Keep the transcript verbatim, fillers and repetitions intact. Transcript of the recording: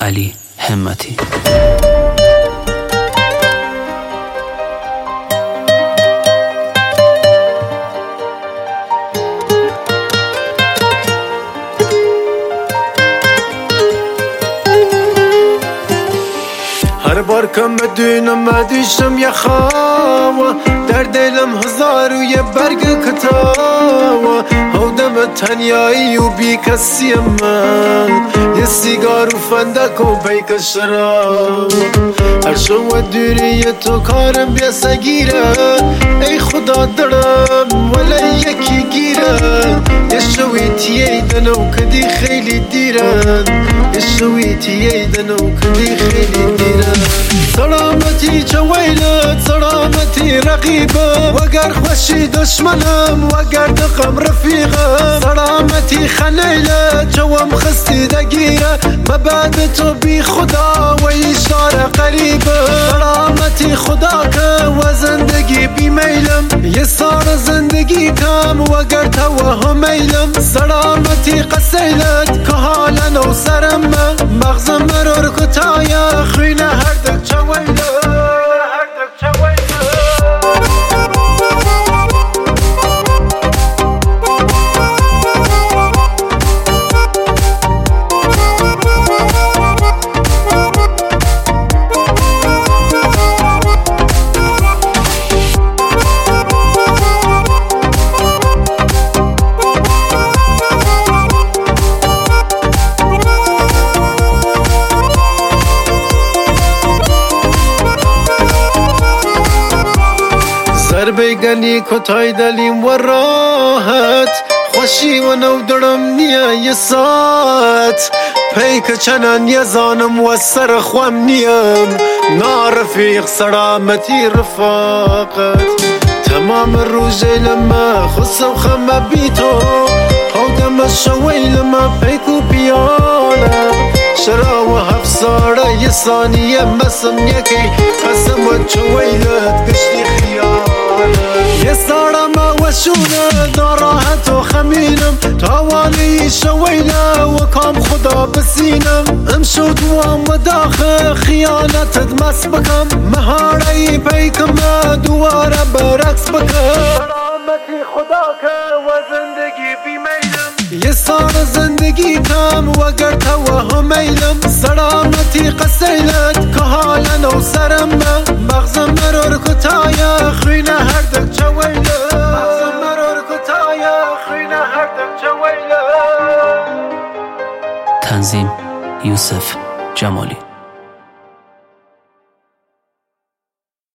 علی همتی. هر بار که مدونم مدوشم یه خوا در دلم هزار و یه برگ کتاوا هودم تنیایی و بی کسی من یه سیگار و فندک و بیک شراب هر شو و دوری تو کارم بیا سگیره ای خدا دارم ولی یکی گیره یه شوی تیه دنو کدی خیلی دیرن یه شوی تیه دنو کدی خیلی دیرن سلامتی جویلت سلامتی رقیبم وگر خوشی دشمنم وگر دقم رفیقم سلامتی خنیلت جوام خستی دگیره مبعد تو بی خدا و ایشار قریبه سلامتی خدا که و زندگی بی میلم یه سار زندگی کم وگر توهم میلم سلامتی قسیلت که حالا نو سرم مغزم مرور کتایا خوینه هر دک چویله هر دک چویله بیگنی کتای دلیم و راحت خوشی و نو درم نیا یه ساعت پیک چنان یه زانم و سر خوام نیم نارفیق سلامتی رفاقت تمام روز لما خصم خمه بی تو هودم شوی لما پیک و پیاله شرا و هفساره یه ثانیه مسم یکی قسم و چویلت گشتی خیال یه سارم و شونه ناراحت و خمینم تاوانی شویله و کام خدا بسینم امشو دوام و داخل خیانتت مس بکم مهاره پیکم دواره برعکس بکم سلامتی خدا که و زندگی بی میلم یه سار زندگی کم وگر توهم میلم سلامتی قسیلت که حالا نو سرم مغزم مرور کتایا خوینه هر دک چویله مغزم مرور کتایا خوینه هر دک چویله. تنظیم یوسف جمالی.